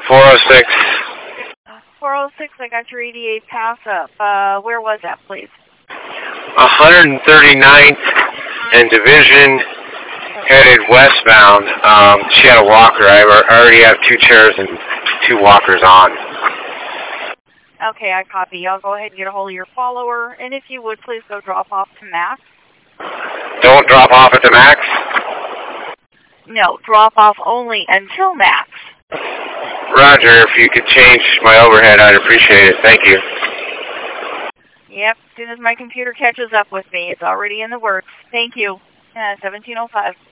406. 406, I got your EDA pass up. Where was that, please? 139th and Division, headed westbound. She had a walker. I already have 2 chairs and 2 walkers on. Okay, I copy. I'll go ahead and get a hold of your follower, and if you would, please go drop off to Max. Don't drop off at the Max? No, drop off only until Max. Roger, if you could change my overhead, I'd appreciate it. Thank you. Yep, as soon as my computer catches up with me, it's already in the works. Thank you. 1705.